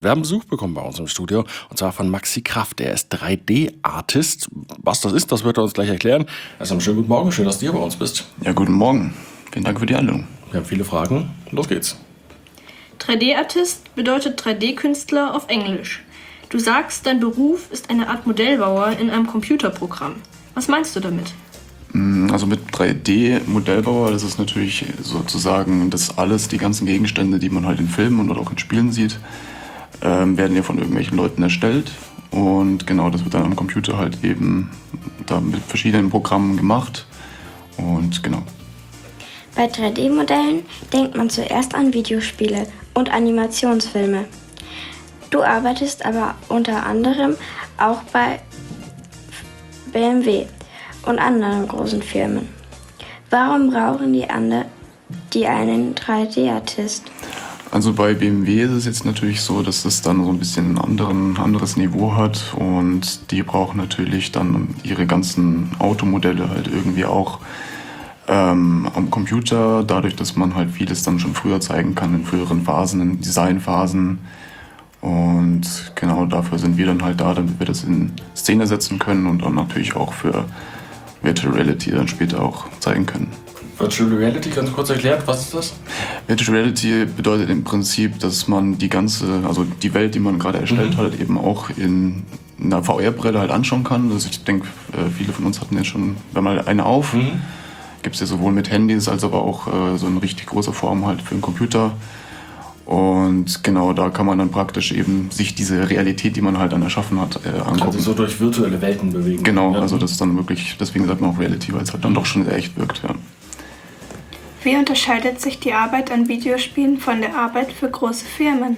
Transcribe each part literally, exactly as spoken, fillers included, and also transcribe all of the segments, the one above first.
Wir haben Besuch bekommen bei uns im Studio, und zwar von Maxi Kraft. Er ist drei D-Artist. Was das ist, das wird er uns gleich erklären. Erst einmal schönen guten Morgen, schön, dass du hier bei uns bist. Ja, guten Morgen. Vielen Dank für die Einladung. Wir haben viele Fragen. Los geht's. drei D-Artist bedeutet drei D-Künstler auf Englisch. Du sagst, dein Beruf ist eine Art Modellbauer in einem Computerprogramm. Was meinst du damit? Also mit drei D-Modellbauer, das ist natürlich sozusagen das alles, die ganzen Gegenstände, die man halt in Filmen oder auch in Spielen sieht, ähm, werden ja von irgendwelchen Leuten erstellt. Und genau, das wird dann am Computer halt eben da mit verschiedenen Programmen gemacht. Und genau. Bei drei D-Modellen denkt man zuerst an Videospiele und Animationsfilme. Du arbeitest aber unter anderem auch bei B M W und anderen großen Firmen. Warum brauchen die anderen die einen drei D-Artist? Also bei B M W ist es jetzt natürlich so, dass es dann so ein bisschen ein anderen, anderes Niveau hat, und die brauchen natürlich dann ihre ganzen Automodelle halt irgendwie auch ähm, am Computer, dadurch, dass man halt vieles dann schon früher zeigen kann, in früheren Phasen, in Designphasen. Und genau dafür sind wir dann halt da, damit wir das in Szene setzen können und dann natürlich auch für Virtual Reality dann später auch zeigen können. Virtual Reality, ganz kurz erklärt, was ist das? Virtual Reality bedeutet im Prinzip, dass man die ganze, also die Welt, die man gerade erstellt mhm. hat, eben auch in einer V R-Brille halt anschauen kann. Also ich denke, viele von uns hatten ja schon mal eine auf. Mhm. Gibt es ja sowohl mit Handys als aber auch so in richtig großer Form halt für den Computer. Und genau, da kann man dann praktisch eben sich diese Realität, die man halt dann erschaffen hat, äh, angucken. Also so durch virtuelle Welten bewegen. Genau, also das ist dann wirklich, deswegen sagt man auch Reality, weil es halt dann doch schon sehr echt wirkt, ja. Wie unterscheidet sich die Arbeit an Videospielen von der Arbeit für große Firmen?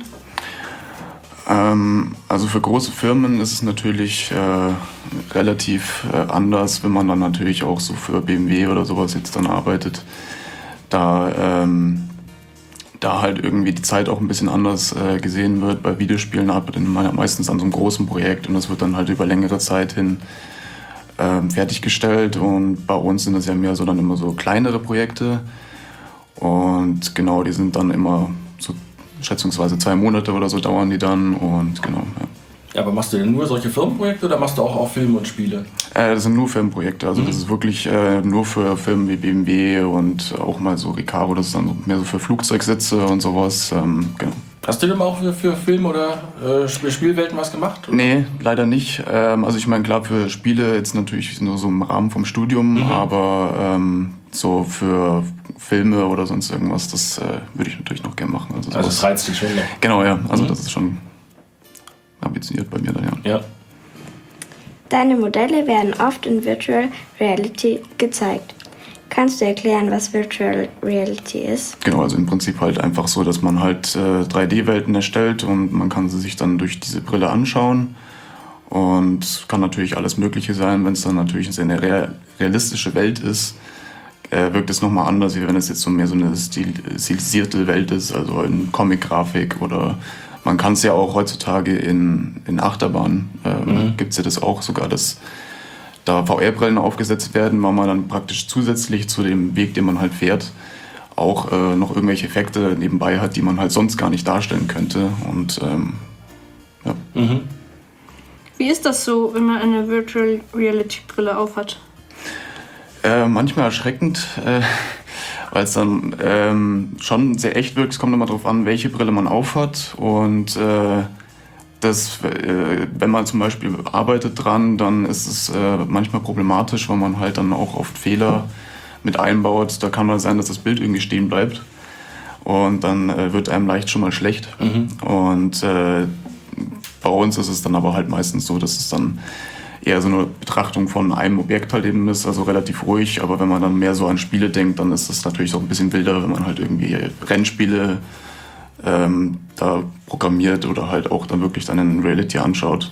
Ähm, also für große Firmen ist es natürlich äh, relativ äh, anders, wenn man dann natürlich auch so für B M W oder sowas jetzt dann arbeitet. Da ähm, da halt irgendwie die Zeit auch ein bisschen anders äh, gesehen wird. Bei Videospielen arbeitet man meistens an so einem großen Projekt, und das wird dann halt über längere Zeit hin äh, fertiggestellt, und bei uns sind das ja mehr so dann immer so kleinere Projekte, und genau, die sind dann immer so schätzungsweise zwei Monate oder so dauern die dann, und genau, ja. Ja, aber machst du denn nur solche Firmenprojekte oder machst du auch, auch Filme und Spiele? Äh, das sind nur Filmprojekte, also mhm. das ist wirklich äh, nur für Firmen wie B M W und auch mal so Recaro, das ist dann mehr so für Flugzeugsitze und sowas, ähm, genau. Hast du denn mal auch für, für Film- oder äh, Spielwelten was gemacht? Oder? Nee, leider nicht. Ähm, also ich meine, klar, für Spiele jetzt natürlich nur so im Rahmen vom Studium, mhm. aber ähm, so für Filme oder sonst irgendwas, das äh, würde ich natürlich noch gerne machen. Also, also das reizt dich schon noch? Genau, ja, also mhm. das ist schon ambitioniert bei mir dann, ja. ja. Deine Modelle werden oft in Virtual Reality gezeigt. Kannst du erklären, was Virtual Reality ist? Genau, also im Prinzip halt einfach so, dass man halt äh, drei D-Welten erstellt, und man kann sie sich dann durch diese Brille anschauen, und kann natürlich alles Mögliche sein. Wenn es dann natürlich eine real, realistische Welt ist, äh, wirkt es nochmal anders, wie wenn es jetzt so mehr so eine stil, stilisierte Welt ist, also in Comic-Grafik, oder man kann es ja auch heutzutage in, in Achterbahnen, äh, mhm. gibt es ja das auch sogar, dass da V R-Brillen aufgesetzt werden, weil man dann praktisch zusätzlich zu dem Weg, den man halt fährt, auch äh, noch irgendwelche Effekte nebenbei hat, die man halt sonst gar nicht darstellen könnte. Und ähm, ja. Mhm. Wie ist das so, wenn man eine Virtual Reality Brille aufhat? Äh, manchmal erschreckend, äh, weil es dann ähm, schon sehr echt wirkt. Es kommt immer darauf an, welche Brille man aufhat, und äh, das, äh, wenn man zum Beispiel arbeitet dran, dann ist es äh, manchmal problematisch, weil man halt dann auch oft Fehler mit einbaut. Da kann man sein, dass das Bild irgendwie stehen bleibt, und dann äh, wird einem leicht schon mal schlecht. Mhm. Und äh, bei uns ist es dann aber halt meistens so, dass es dann eher so eine Betrachtung von einem Objekt halt eben ist, also relativ ruhig. Aber wenn man dann mehr so an Spiele denkt, dann ist es natürlich auch ein bisschen wilder, wenn man halt irgendwie Rennspiele ähm, da programmiert oder halt auch dann wirklich dann in Reality anschaut.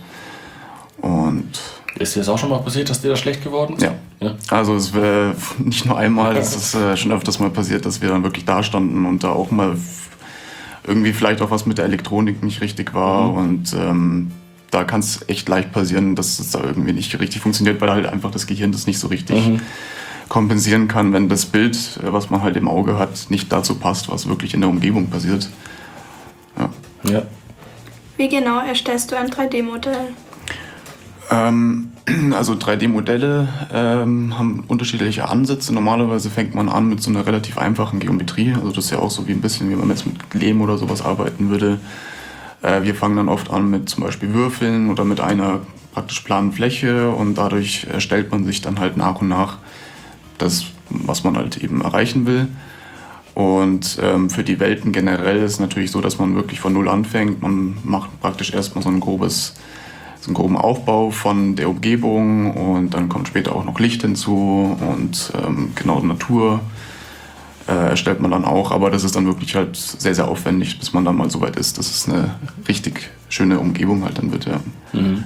Und ist dir das auch schon mal passiert, dass dir das schlecht geworden ist? Ja. ja. Also es wäre nicht nur einmal, es ist äh, schon öfters mal passiert, dass wir dann wirklich da standen und da auch mal irgendwie vielleicht auch was mit der Elektronik nicht richtig war. Mhm. Und ähm, da kann es echt leicht passieren, dass es da irgendwie nicht richtig funktioniert, weil halt einfach das Gehirn das nicht so richtig mhm. kompensieren kann, wenn das Bild, was man halt im Auge hat, nicht dazu passt, was wirklich in der Umgebung passiert. Ja. ja. Wie genau erstellst du ein drei D-Modell? Ähm, also drei D-Modelle ähm, haben unterschiedliche Ansätze. Normalerweise fängt man an mit so einer relativ einfachen Geometrie. Also das ist ja auch so wie ein bisschen, wie man jetzt mit Lehm oder sowas arbeiten würde. Äh, wir fangen dann oft an mit zum Beispiel Würfeln oder mit einer praktisch planen Fläche und dadurch erstellt man sich dann halt nach und nach das, was man halt eben erreichen will. Und ähm, für die Welten generell ist es natürlich so, dass man wirklich von Null anfängt. Man macht praktisch erstmal so ein grobes, so einen groben Aufbau von der Umgebung und dann kommt später auch noch Licht hinzu und ähm, genau Natur äh, erstellt man dann auch. Aber das ist dann wirklich halt sehr, sehr aufwendig, bis man dann mal so weit ist, dass es eine richtig schöne Umgebung halt dann wird. Ja. Mhm.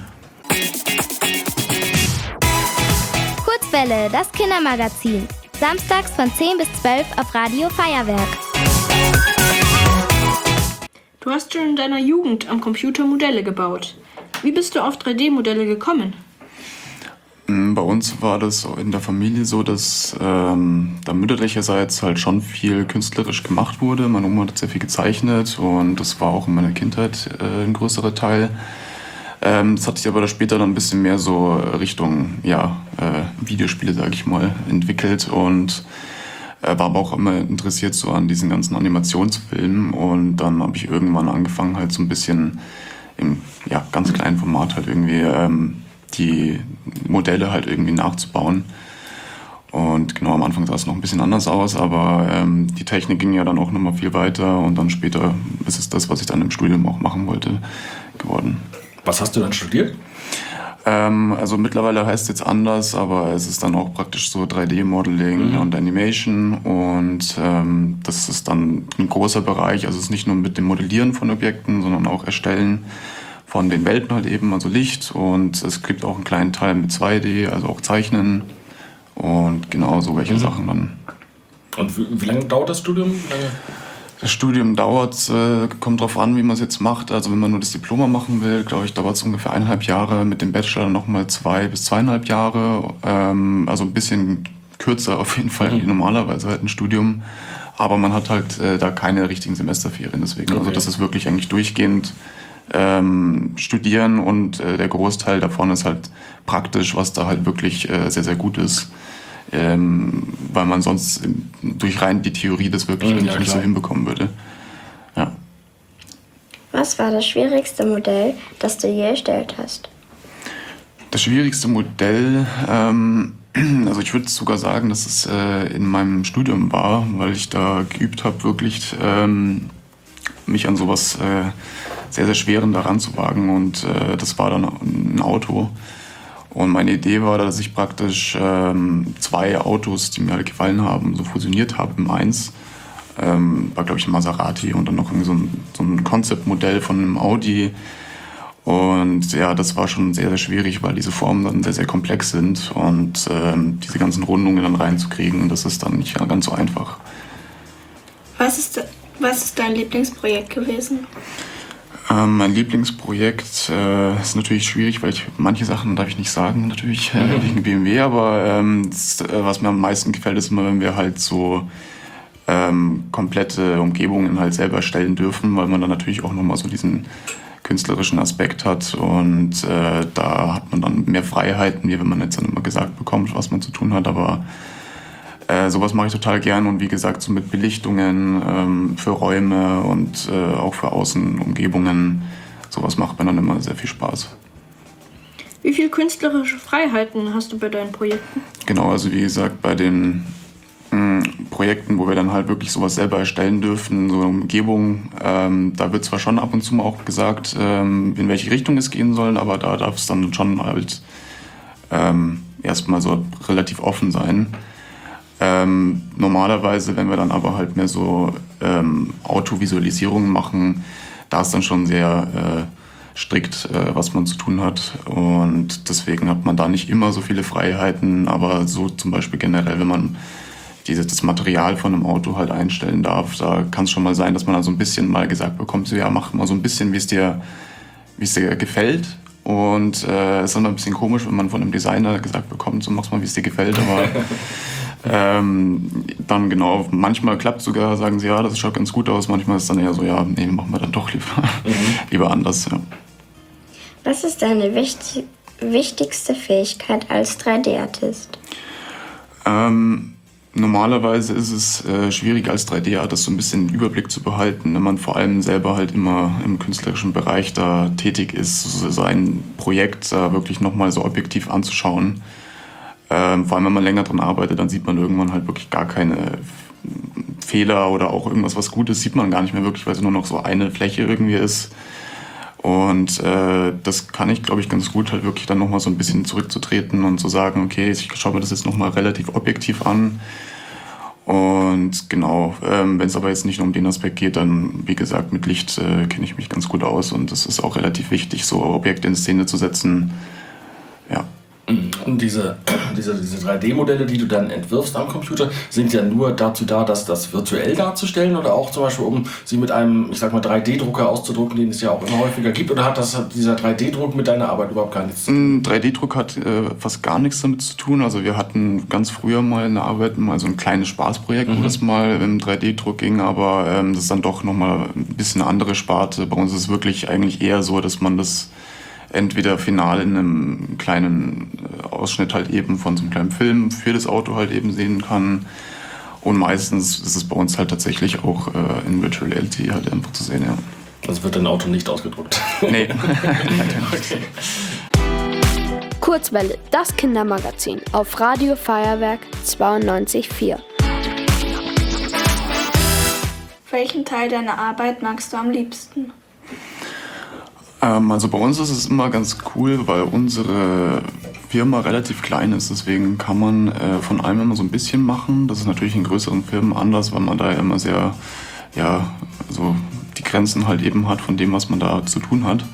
Kurzwelle, das Kindermagazin. Samstags von zehn bis zwölf auf Radio Feuerwerk. Du hast schon in deiner Jugend am Computer Modelle gebaut. Wie bist du auf drei D-Modelle gekommen? Bei uns war das in der Familie so, dass ähm, da mütterlicherseits halt schon viel künstlerisch gemacht wurde. Meine Oma hat sehr viel gezeichnet und das war auch in meiner Kindheit äh, ein größerer Teil. Ähm, das hat sich aber später dann ein bisschen mehr so Richtung ja, äh, Videospiele, sage ich mal, entwickelt und äh, war aber auch immer interessiert so an diesen ganzen Animationsfilmen und dann habe ich irgendwann angefangen halt so ein bisschen im ja, ganz kleinen Format halt irgendwie ähm, die Modelle halt irgendwie nachzubauen. Und genau, am Anfang sah es noch ein bisschen anders aus, aber ähm, die Technik ging ja dann auch nochmal viel weiter und dann später ist es das, was ich dann im Studium auch machen wollte, geworden. Was hast du dann studiert? Ähm, also mittlerweile heißt es jetzt anders, aber es ist dann auch praktisch so drei D-Modeling mhm. und Animation und ähm, das ist dann ein großer Bereich, also es ist nicht nur mit dem Modellieren von Objekten, sondern auch Erstellen von den Welten halt eben, also Licht und es gibt auch einen kleinen Teil mit zwei D, also auch Zeichnen und genau so welche mhm. Sachen dann. Und wie, wie lange dauert das Studium? Lange? Das Studium dauert, äh, kommt drauf an, wie man es jetzt macht. Also wenn man nur das Diplom machen will, glaube ich, dauert es ungefähr eineinhalb Jahre. Mit dem Bachelor nochmal zwei bis zweieinhalb Jahre. Ähm, also ein bisschen kürzer auf jeden Fall, mhm. wie normalerweise halt ein Studium. Aber man hat halt äh, da keine richtigen Semesterferien. Deswegen, okay. Also das ist wirklich eigentlich durchgehend ähm, studieren und äh, der Großteil davon ist halt praktisch, was da halt wirklich äh, sehr, sehr gut ist. Ähm, weil man sonst durch rein die Theorie das wirklich ja, nicht klar. so hinbekommen würde. Ja. Was war das schwierigste Modell, das du je erstellt hast? Das schwierigste Modell, ähm, also ich würde sogar sagen, dass es äh, in meinem Studium war, weil ich da geübt habe, wirklich ähm, mich an sowas äh, sehr, sehr Schweren daran zu wagen und äh, das war dann ein Auto. Und meine Idee war, dass ich praktisch ähm, zwei Autos, die mir alle gefallen haben, so fusioniert habe im eins. Ähm, war, glaube ich, ein Maserati und dann noch so ein, so ein Konzeptmodell von einem Audi. Und ja, das war schon sehr, sehr schwierig, weil diese Formen dann sehr, sehr komplex sind. Und ähm, diese ganzen Rundungen dann reinzukriegen, das ist dann nicht ganz so einfach. Was ist, was ist dein Lieblingsprojekt gewesen? Ähm, mein Lieblingsprojekt äh, ist natürlich schwierig, weil ich manche Sachen darf ich nicht sagen, natürlich äh, Mhm. wegen B M W, aber ähm, das, äh, was mir am meisten gefällt, ist immer, wenn wir halt so ähm, komplette Umgebungen halt selber erstellen dürfen, weil man dann natürlich auch nochmal so diesen künstlerischen Aspekt hat und äh, da hat man dann mehr Freiheiten, wie wenn man jetzt dann immer gesagt bekommt, was man zu tun hat, aber Äh, sowas mache ich total gern und wie gesagt, so mit Belichtungen ähm, für Räume und äh, auch für Außenumgebungen, sowas macht mir dann immer sehr viel Spaß. Wie viel künstlerische Freiheiten hast du bei deinen Projekten? Genau, also wie gesagt, bei den mh, Projekten, wo wir dann halt wirklich sowas selber erstellen dürfen, so eine Umgebung, ähm, da wird zwar schon ab und zu mal auch gesagt, ähm, in welche Richtung es gehen soll, aber da darf es dann schon halt ähm, erstmal so relativ offen sein. Ähm, normalerweise, wenn wir dann aber halt mehr so ähm, Autovisualisierungen machen, da ist dann schon sehr äh, strikt, äh, was man zu tun hat und deswegen hat man da nicht immer so viele Freiheiten, aber so zum Beispiel generell, wenn man dieses, das Material von einem Auto halt einstellen darf, da kann es schon mal sein, dass man da so ein bisschen mal gesagt bekommt, so ja, mach mal so ein bisschen, wie es dir, wie es dir gefällt. Und äh, es ist immer ein bisschen komisch, wenn man von einem Designer gesagt bekommt, so mach's mal, wie es dir gefällt, aber Ähm, dann genau, manchmal klappt sogar, sagen sie, ja, das schaut ganz gut aus. Manchmal ist es dann eher so, ja, nee, machen wir dann doch lieber, mhm. lieber anders. Ja. Was ist deine wichtig, wichtigste Fähigkeit als drei D-Artist? Ähm, normalerweise ist es äh, schwierig als drei D-Artist so ein bisschen den Überblick zu behalten, wenn man vor allem selber halt immer im künstlerischen Bereich da tätig ist, so sein Projekt da wirklich nochmal so objektiv anzuschauen. Ähm, vor allem, wenn man länger dran arbeitet, dann sieht man irgendwann halt wirklich gar keine Fehler oder auch irgendwas, was gut ist, sieht man gar nicht mehr wirklich, weil es nur noch so eine Fläche irgendwie ist. Und äh, das kann ich, glaube ich, ganz gut, halt wirklich dann nochmal so ein bisschen zurückzutreten und zu sagen, okay, ich schaue mir das jetzt nochmal relativ objektiv an. Und genau, ähm, wenn es aber jetzt nicht nur um den Aspekt geht, dann, wie gesagt, mit Licht äh, kenne ich mich ganz gut aus. Und das ist auch relativ wichtig, so Objekte in Szene zu setzen. Ja. Und diese, diese, diese drei D-Modelle, die du dann entwirfst am Computer, sind ja nur dazu da, das, das virtuell darzustellen oder auch zum Beispiel, um sie mit einem, ich sag mal, drei D-Drucker auszudrucken, den es ja auch immer häufiger gibt? Oder hat das, hat dieser drei D-Druck mit deiner Arbeit überhaupt gar nichts zu tun? Ein drei D-Druck hat äh, fast gar nichts damit zu tun. Also wir hatten ganz früher mal in der Arbeit mal so ein kleines Spaßprojekt, mhm. wo das mal im drei D-Druck ging, aber ähm, das ist dann doch nochmal ein bisschen eine andere Sparte. Bei uns ist es wirklich eigentlich eher so, dass man das entweder final in einem kleinen Ausschnitt halt eben von so einem kleinen Film für das Auto halt eben sehen kann. Und meistens ist es bei uns halt tatsächlich auch äh, in Virtual Reality halt einfach zu sehen, ja. Das wird dein Auto nicht ausgedruckt? Nee. Okay. Kurzwelle, das Kindermagazin auf Radio Feuerwerk zweiundneunzig Komma vier. Welchen Teil deiner Arbeit magst du am liebsten? Also bei uns ist es immer ganz cool, weil unsere Firma relativ klein ist. Deswegen kann man äh, von allem immer so ein bisschen machen. Das ist natürlich in größeren Firmen anders, weil man da ja immer sehr, ja, so die Grenzen halt eben hat von dem, was man da zu tun hat.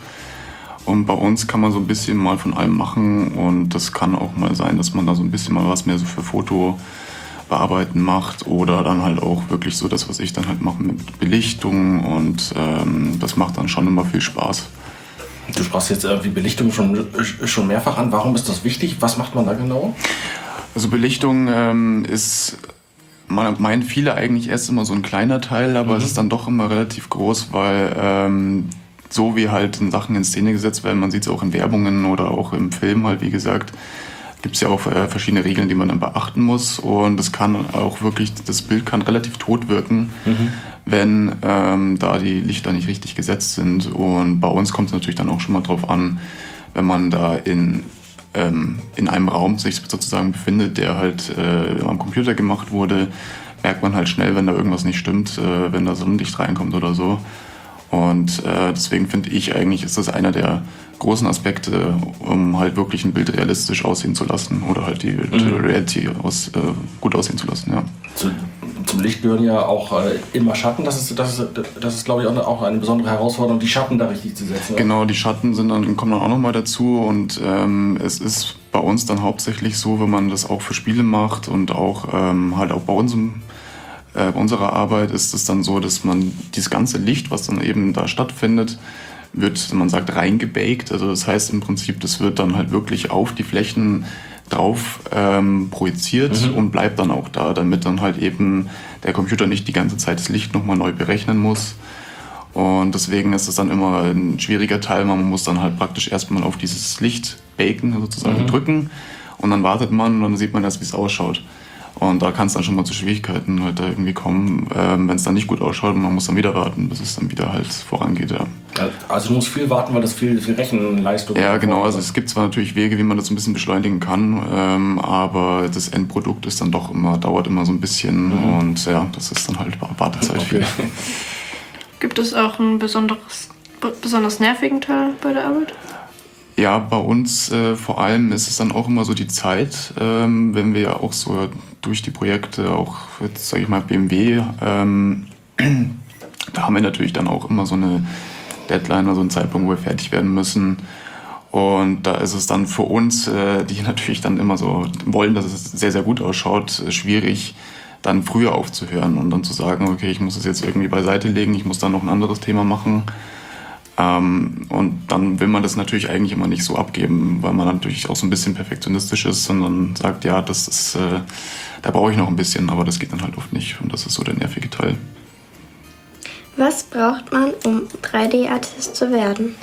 Und bei uns kann man so ein bisschen mal von allem machen. Und das kann auch mal sein, dass man da so ein bisschen mal was mehr so für Foto bearbeiten macht oder dann halt auch wirklich so das, was ich dann halt mache mit Belichtung. Und ähm, das macht dann schon immer viel Spaß. Du sprachst jetzt irgendwie Belichtung schon, schon mehrfach an. Warum ist das wichtig? Was macht man da genau? Also Belichtung ähm, ist, man meinen viele eigentlich erst immer so ein kleiner Teil, aber mhm. es ist dann doch immer relativ groß, weil ähm, so wie halt in Sachen in Szene gesetzt werden, man sieht es auch in Werbungen oder auch im Film halt, wie gesagt, gibt es ja auch äh, verschiedene Regeln, die man dann beachten muss. Und das kann auch wirklich, das Bild kann relativ tot wirken, mhm. wenn ähm, da die Lichter nicht richtig gesetzt sind. Und bei uns kommt es natürlich dann auch schon mal drauf an, wenn man da in, ähm, in einem Raum sich sozusagen befindet, der halt äh, am Computer gemacht wurde, merkt man halt schnell, wenn da irgendwas nicht stimmt, äh, wenn da Sonnenlicht reinkommt oder so. Und äh, deswegen finde ich eigentlich, ist das einer der großen Aspekte, um halt wirklich ein Bild realistisch aussehen zu lassen oder halt die mhm. Reality aus, äh, gut aussehen zu lassen, ja. Zu, zum Licht gehören ja auch äh, immer Schatten. Das ist, das ist, das ist glaube ich, auch eine, auch eine besondere Herausforderung, die Schatten da richtig zu setzen. Oder? Genau, die Schatten sind dann, kommen dann auch nochmal dazu und ähm, es ist bei uns dann hauptsächlich so, wenn man das auch für Spiele macht und auch ähm, halt auch bei unserem Bei unserer Arbeit ist es dann so, dass man dieses ganze Licht, was dann eben da stattfindet, wird, man sagt, reingebaked. Also das heißt im Prinzip, das wird dann halt wirklich auf die Flächen drauf ähm, projiziert mhm. und bleibt dann auch da, damit dann halt eben der Computer nicht die ganze Zeit das Licht nochmal neu berechnen muss. Und deswegen ist es dann immer ein schwieriger Teil. Man muss dann halt praktisch erstmal auf dieses Licht baken, sozusagen mhm. drücken und dann wartet man und dann sieht man erst, wie es ausschaut. Und da kann es dann schon mal zu Schwierigkeiten halt da irgendwie kommen, ähm, wenn es dann nicht gut ausschaut und man muss dann wieder warten, bis es dann wieder halt vorangeht, ja. Also du musst viel warten, weil das viel, viel Rechenleistung... Ja, genau, also es gibt zwar natürlich Wege, wie man das ein bisschen beschleunigen kann, ähm, aber das Endprodukt ist dann doch immer, dauert immer so ein bisschen mhm. und ja, das ist dann halt Wartezeit okay. viel. Gibt es auch einen besonderes, besonders nervigen Teil bei der Arbeit? Ja, bei uns äh, vor allem ist es dann auch immer so die Zeit, ähm, wenn wir ja auch so durch die Projekte, auch jetzt sage ich mal B M W, ähm, da haben wir natürlich dann auch immer so eine Deadline, also einen Zeitpunkt, wo wir fertig werden müssen. Und da ist es dann für uns, äh, die natürlich dann immer so wollen, dass es sehr, sehr gut ausschaut, schwierig, dann früher aufzuhören und dann zu sagen, okay, ich muss es jetzt irgendwie beiseite legen, ich muss dann noch ein anderes Thema machen. Ähm, und dann will man das natürlich eigentlich immer nicht so abgeben, weil man natürlich auch so ein bisschen perfektionistisch ist, sondern sagt, ja, das ist, äh, Da brauche ich noch ein bisschen, aber das geht dann halt oft nicht und das ist so der nervige Teil. Was braucht man, um drei D-Artist zu werden?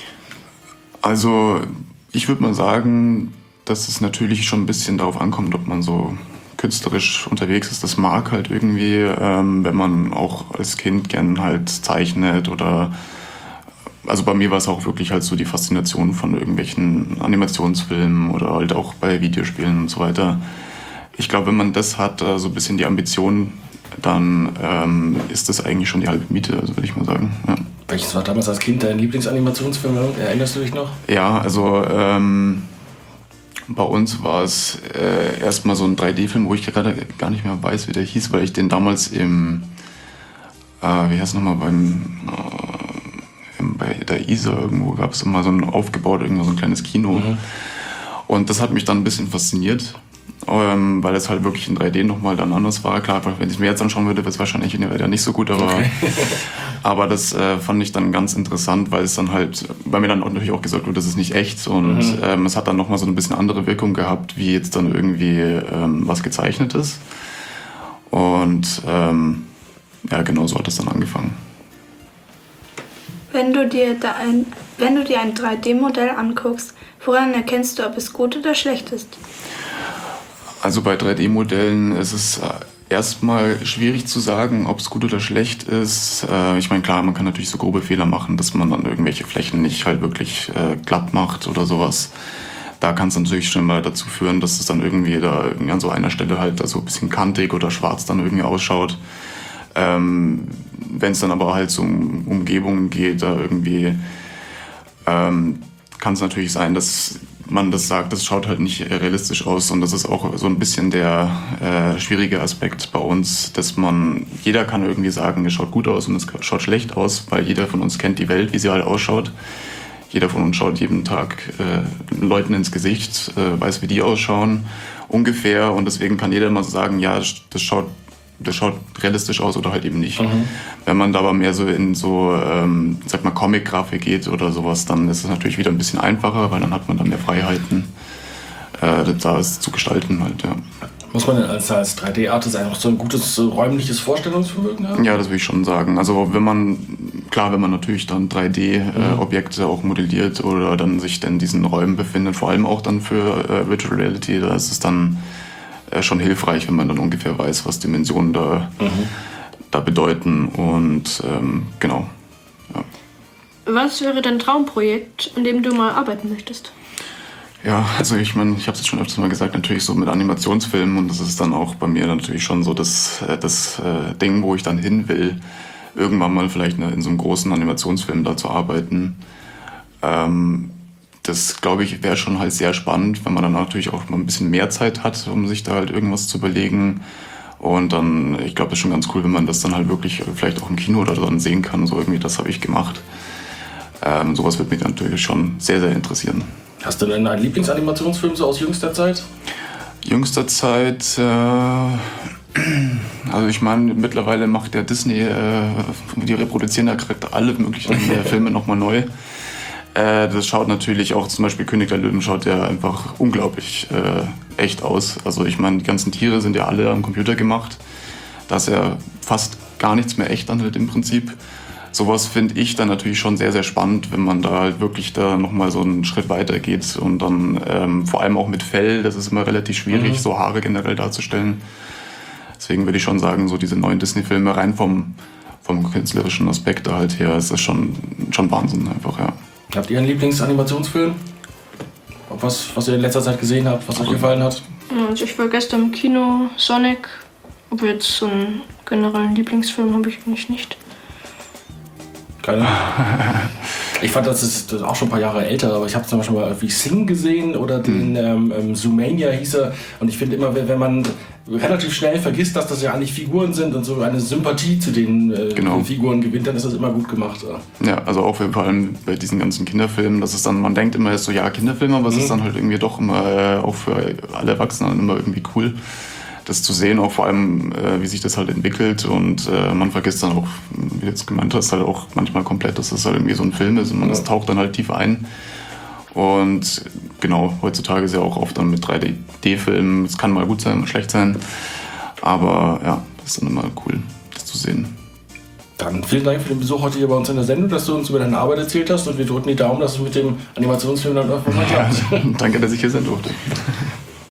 Also ich würde mal sagen, dass es natürlich schon ein bisschen darauf ankommt, ob man so künstlerisch unterwegs ist. Das mag halt irgendwie, ähm, wenn man auch als Kind gern halt zeichnet oder... Also bei mir war es auch wirklich halt so die Faszination von irgendwelchen Animationsfilmen oder halt auch bei Videospielen und so weiter. Ich glaube, wenn man das hat, so ein bisschen die Ambition, dann ähm, ist das eigentlich schon die halbe Miete, also würde ich mal sagen. Ja. Welches war damals als Kind dein Lieblingsanimationsfilm? Erinnerst du dich noch? Ja, also ähm, bei uns war es äh, erstmal so ein drei D-Film, wo ich gerade gar nicht mehr weiß, wie der hieß, weil ich den damals im, äh, wie heißt es nochmal, beim... Äh, bei der Isar irgendwo gab es immer so ein aufgebaut, irgendwo so ein kleines Kino. Mhm. Und das hat mich dann ein bisschen fasziniert, ähm, weil es halt wirklich in drei D nochmal dann anders war. Klar, wenn ich es mir jetzt anschauen würde, wäre es wahrscheinlich in der Welt ja nicht so gut, aber, okay. aber das äh, fand ich dann ganz interessant, weil es dann halt, bei mir dann auch natürlich auch gesagt wurde, das ist nicht echt und mhm. ähm, es hat dann nochmal so ein bisschen andere Wirkung gehabt, wie jetzt dann irgendwie ähm, was gezeichnet ist. Und ähm, ja, genau so hat es dann angefangen. Wenn du dir da ein, wenn du dir ein drei D-Modell anguckst, woran erkennst du, ob es gut oder schlecht ist? Also bei drei D-Modellen ist es erstmal schwierig zu sagen, ob es gut oder schlecht ist. Ich meine, klar, man kann natürlich so grobe Fehler machen, dass man dann irgendwelche Flächen nicht halt wirklich glatt macht oder sowas. Da kann es natürlich schon mal dazu führen, dass es dann irgendwie da an so einer Stelle halt so ein bisschen kantig oder schwarz dann irgendwie ausschaut. Ähm, wenn es dann aber halt so um Umgebungen geht, da irgendwie ähm, kann es natürlich sein, dass man das sagt, das schaut halt nicht realistisch aus und das ist auch so ein bisschen der äh, schwierige Aspekt bei uns, dass man, jeder kann irgendwie sagen, es schaut gut aus und es schaut schlecht aus, weil jeder von uns kennt die Welt, wie sie halt ausschaut. Jeder von uns schaut jeden Tag äh, Leuten ins Gesicht, äh, weiß, wie die ausschauen, ungefähr und deswegen kann jeder mal sagen, ja, das schaut das schaut realistisch aus oder halt eben nicht. Mhm. Wenn man da aber mehr so in so, ähm, sag mal, Comic-Grafik geht oder sowas, dann ist es natürlich wieder ein bisschen einfacher, weil dann hat man dann mehr Freiheiten, äh, da es zu gestalten halt, ja. Muss man denn als, als drei D-Artist einfach so ein gutes äh, räumliches Vorstellungsvermögen haben? Ja, das würde ich schon sagen. Also wenn man, klar, wenn man natürlich dann drei D-Objekte äh, mhm. auch modelliert oder dann sich dann in diesen Räumen befindet, vor allem auch dann für äh, Virtual Reality, da ist es dann schon hilfreich, wenn man dann ungefähr weiß, was Dimensionen da, mhm. da bedeuten und ähm, genau. Ja. Was wäre dein Traumprojekt, an dem du mal arbeiten möchtest? Ja, also ich meine, ich habe es jetzt schon öfters mal gesagt, natürlich so mit Animationsfilmen und das ist dann auch bei mir natürlich schon so das, das äh, Ding, wo ich dann hin will, irgendwann mal vielleicht in so einem großen Animationsfilm da zu arbeiten. Ähm, Das, glaube ich, wäre schon halt sehr spannend, wenn man dann natürlich auch mal ein bisschen mehr Zeit hat, um sich da halt irgendwas zu überlegen. Und dann, ich glaube, das ist schon ganz cool, wenn man das dann halt wirklich vielleicht auch im Kino oder dann sehen kann. So irgendwie, das habe ich gemacht. Ähm, sowas wird mich natürlich schon sehr, sehr interessieren. Hast du denn einen Lieblingsanimationsfilm so aus jüngster Zeit? Jüngster Zeit, äh, also ich meine, mittlerweile macht der Disney, äh, die reproduzieren ja gerade alle möglichen Filme nochmal neu. Das schaut natürlich auch, zum Beispiel König der Löwen schaut ja einfach unglaublich äh, echt aus. Also ich meine, die ganzen Tiere sind ja alle am Computer gemacht. Da ist ja fast gar nichts mehr echt dann halt im Prinzip. Sowas finde ich dann natürlich schon sehr, sehr spannend, wenn man da halt wirklich da nochmal so einen Schritt weiter geht. Und dann ähm, vor allem auch mit Fell, das ist immer relativ schwierig, mhm. so Haare generell darzustellen. Deswegen würde ich schon sagen, so diese neuen Disney-Filme rein vom, vom künstlerischen Aspekt da halt her, ist das schon, schon Wahnsinn einfach, ja. Habt ihr einen Lieblingsanimationsfilm? Was, was ihr in letzter Zeit gesehen habt, was euch gefallen hat? Also ich war gestern im Kino, Sonic. Aber jetzt so einen generellen Lieblingsfilm habe ich eigentlich nicht. Keine. Ich fand, das ist, das ist auch schon ein paar Jahre älter, aber ich habe zum Beispiel mal wie Sing gesehen oder den ähm, ähm, Zoomania hieß er. Und ich finde immer, wenn man relativ schnell vergisst, dass das ja eigentlich Figuren sind und so eine Sympathie zu den äh, genau. Figuren gewinnt, dann ist das immer gut gemacht. Ja, ja also auch vor allem bei diesen ganzen Kinderfilmen, dass es dann, man denkt immer, es ist so, ja, Kinderfilme, aber mhm. es ist dann halt irgendwie doch immer, äh, auch für alle Erwachsenen immer irgendwie cool, das zu sehen, auch vor allem, äh, wie sich das halt entwickelt und äh, man vergisst dann auch, wie du jetzt gemeint hast, halt auch manchmal komplett, dass das halt irgendwie so ein Film ist und man ja. das taucht dann halt tief ein Und genau, heutzutage ist ja auch oft dann mit drei D-Filmen. Es kann mal gut sein, mal schlecht sein. Aber ja, das ist dann immer cool, das zu sehen. Dann vielen Dank für den Besuch heute hier bei uns in der Sendung, dass du uns über deine Arbeit erzählt hast. Und wir drücken die Daumen, dass es mit dem Animationsfilm dann irgendwann mal klappt. Ja, danke, dass ich hier sein durfte.